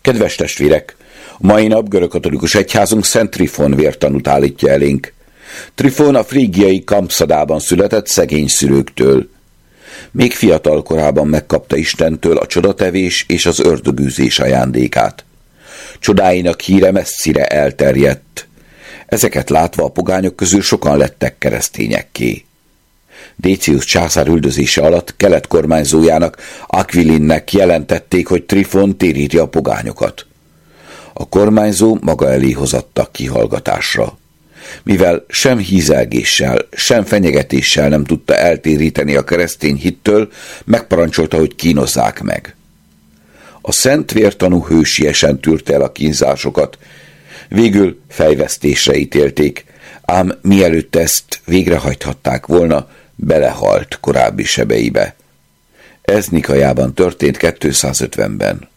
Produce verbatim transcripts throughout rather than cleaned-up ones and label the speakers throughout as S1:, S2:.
S1: Kedves testvérek, a mai nap görögkatolikus egyházunk Szent Trifon vértanút állítja elénk. Trifon a frígiai Kampszadában született szegény szülőktől. Még fiatal korában megkapta Istentől a csodatevés és az ördögűzés ajándékát. Csodáinak híre messzire elterjedt. Ezeket látva a pogányok közül sokan lettek keresztényekké. Décius császár üldözése alatt kelet kormányzójának, Aquilinnek jelentették, hogy Trifon téríti a pogányokat. A kormányzó maga elé hozatta kihallgatásra. Mivel sem hízelgéssel, sem fenyegetéssel nem tudta eltéríteni a keresztény hittől, megparancsolta, hogy kínozzák meg. A szent vértanú hősiesen tűrte el a kínzásokat, végül fejvesztésre ítélték, ám mielőtt ezt végrehajthatták volna, belehalt korábbi sebeibe. Ez Nikaiában történt kétszázötvenben.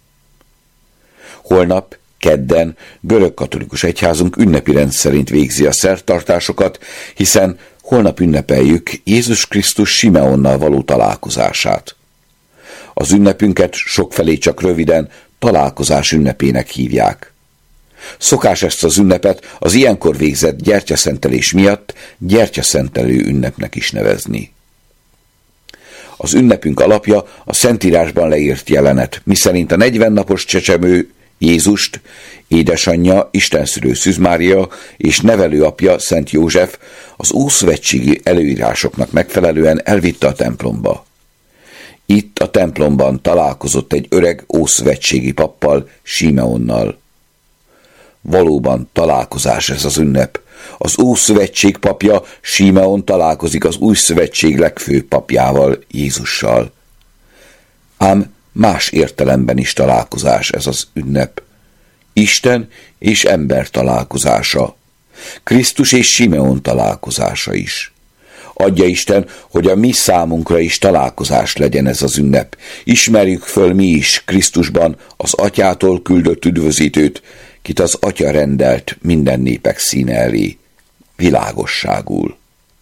S1: Holnap, kedden görögkatolikus egyházunk ünnepi rend szerint végzi a szertartásokat, hiszen holnap ünnepeljük Jézus Krisztus Simeonnal való találkozását. Az ünnepünket sokfelé csak röviden találkozás ünnepének hívják. Szokás ezt az ünnepet az ilyenkor végzett gyertyaszentelés miatt gyertyaszentelő ünnepnek is nevezni. Az ünnepünk alapja a Szentírásban leírt jelenet, miszerint a negyven napos csecsemő Jézust édesanyja, istenszülő Szűz Mária és nevelőapja Szent József az ószövetségi előírásoknak megfelelően elvitte a templomba. Itt a templomban találkozott egy öreg ószövetségi pappal, Simeonnal. Valóban találkozás ez az ünnep. Az Ószövetség papja, Simeon találkozik az Új Szövetség legfőbb papjával, Jézussal. Ám más értelemben is találkozás ez az ünnep. Isten és ember találkozása. Krisztus és Simeon találkozása is. Adja Isten, hogy a mi számunkra is találkozás legyen ez az ünnep. Ismerjük föl mi is Krisztusban az Atyától küldött üdvözítőt, kit az Atya rendelt minden népek színe elé, világosságul.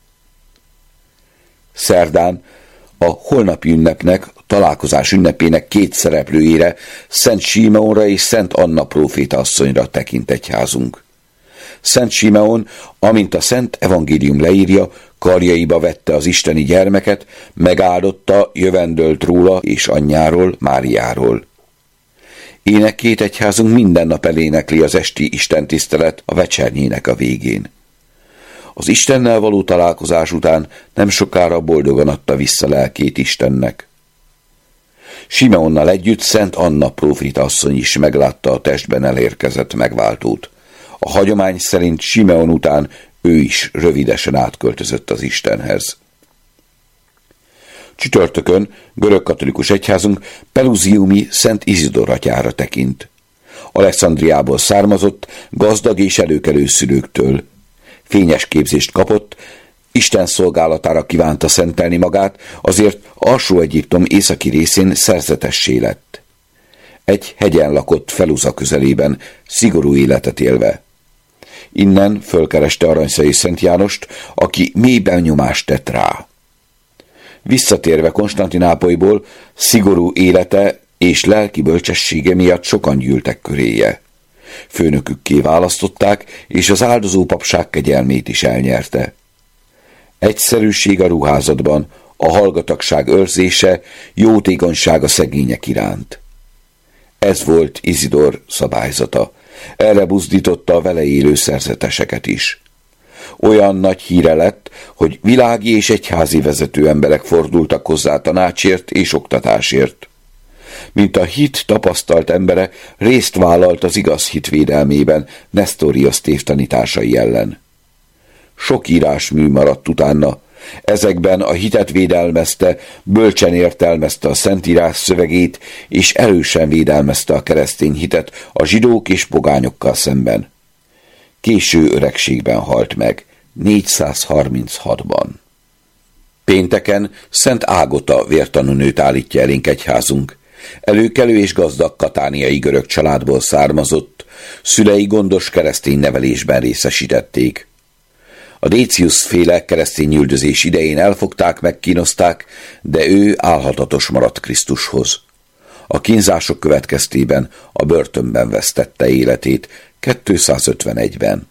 S1: Szerdán a holnapi ünnepnek, a találkozás ünnepének két szereplőjére, Szent Simeonra és Szent Anna próféta asszonyra tekint egyházunk. Szent Simeon, amint a Szent Evangélium leírja, karjaiba vette az isteni gyermeket, megáldotta, jövendölt róla és anyjáról, Máriáról. Énekkét egyházunk minden nap elénekli az esti istentisztelet a vecsernyének a végén. Az Istennel való találkozás után nem sokára boldogan adta vissza lelkét Istennek. Simeonnal együtt Szent Anna próféta asszony is meglátta a testben elérkezett megváltót. A hagyomány szerint Simeon után ő is rövidesen átköltözött az Istenhez. Csütörtökön görögkatolikus egyházunk Pelusiumi Szent Izidor atyára tekint. Alexandriából származott, gazdag és előkelő szülőktől. Fényes képzést kapott, Isten szolgálatára kívánta szentelni magát, azért Alsó-Egyiptom északi részén szerzetessé lett. Egy hegyen lakott Feluza közelében, szigorú életet élve. Innen fölkereste Aranyszai Szent Jánost, aki mély benyomást tett rá. Visszatérve Konstantinápolyból, szigorú élete és lelki bölcsessége miatt sokan gyűltek köréje. Főnökükké választották, és az áldozó papság kegyelmét is elnyerte. Egyszerűség a ruházatban, a hallgatagság őrzése, jótékonyság a szegények iránt. Ez volt Izidor szabályzata. Erre buzdította a vele élő szerzeteseket is. Olyan nagy híre lett, hogy világi és egyházi vezető emberek fordultak hozzá tanácsért és oktatásért. Mint a hit tapasztalt embere, részt vállalt az igaz hit védelmében Nesztoriosz tévtanításai ellen. Sok írásmű maradt utána, ezekben a hitet védelmezte, bölcsen értelmezte a Szentírás szövegét, és erősen védelmezte a keresztény hitet a zsidók és pogányokkal szemben. Késő öregségben halt meg, négyszázharminchatban. Pénteken Szent Ágota vértanúnőt állítja elénk egyházunk. Előkelő és gazdag katániai görög családból származott, szülei gondos keresztény nevelésben részesítették. A Décius féle keresztény üldözés idején elfogták, megkínozták, de ő álhatatos maradt Krisztushoz. A kínzások következtében a börtönben vesztette életét kétszázötvenegyben.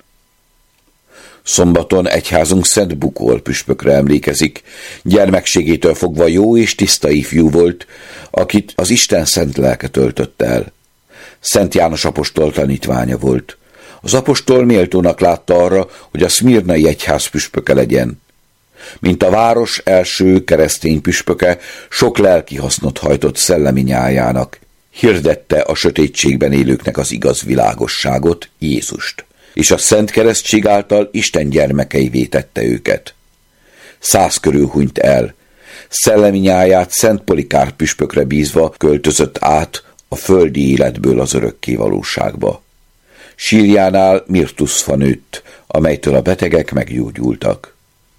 S1: Szombaton egyházunk Szent Bukol püspökre emlékezik. Gyermekségétől fogva jó és tiszta ifjú volt, akit az Isten szent lelke töltött el. Szent János apostol tanítványa volt. Az apostol méltónak látta arra, hogy a szmirnai egyház püspöke legyen. Mint a város első keresztény püspöke, sok lelki hasznot hajtott szellemi nyájának. Hirdette a sötétségben élőknek az igaz világosságot, Jézust, és a szent keresztség által Isten gyermekeivé tette őket. Száz körül hunyt el. Szellemi nyáját Szent Polikárp püspökre bízva költözött át a földi életből az örökké valóságba. Sírjánál mirtuszfa nőtt, amelytől a betegek meggyógyultak.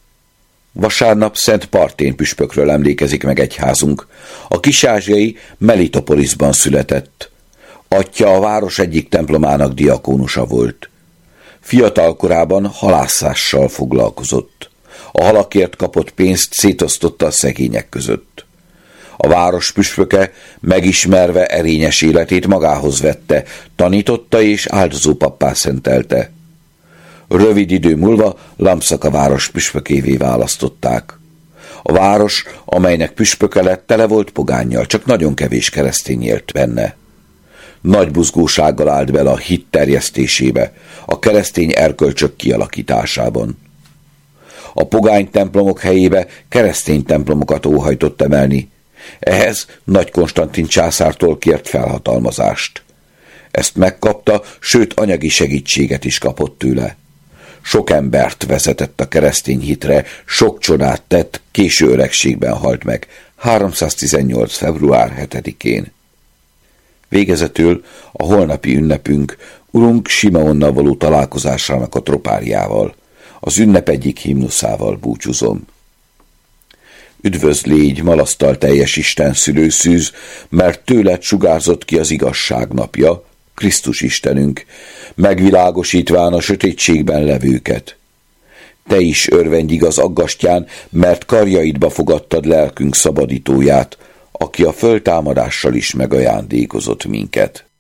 S1: Vasárnap Szent Partén püspökről emlékezik meg egyházunk. A kisázsiai Melitopolisban született. Atyja a város egyik templomának diakónusa volt. Fiatal korában halászással foglalkozott. A halakért kapott pénzt szétosztotta a szegények között. A város püspöke megismerve erényes életét magához vette, tanította és áldozópappá szentelte. Rövid idő múlva Lampsaka város püspökévé választották. A város, amelynek püspöke lett, tele volt pogánnyal, csak nagyon kevés keresztény élt benne. Nagy buzgósággal állt bele a hit terjesztésébe, a keresztény erkölcsök kialakításában. A pogány templomok helyébe keresztény templomokat óhajtott emelni. Ehhez Nagy Konstantin császártól kért felhatalmazást. Ezt megkapta, sőt anyagi segítséget is kapott tőle. Sok embert vezetett a keresztény hitre, sok csodát tett, késő öregségben halt meg, háromszáztizennyolc. február hetedikén. Végezetül a holnapi ünnepünk Urunk Simeonnal való találkozásának a tropáriával, az ünnep egyik himnuszával búcsúzom. Üdvözl légy, malasztal teljes Isten szülőszűz, mert tőled sugárzott ki az igazság napja, Krisztus Istenünk, megvilágosítván a sötétségben levőket. Te is örvendj igaz aggastyán, mert karjaidba fogadtad lelkünk szabadítóját, aki a föltámadással is megajándékozott minket.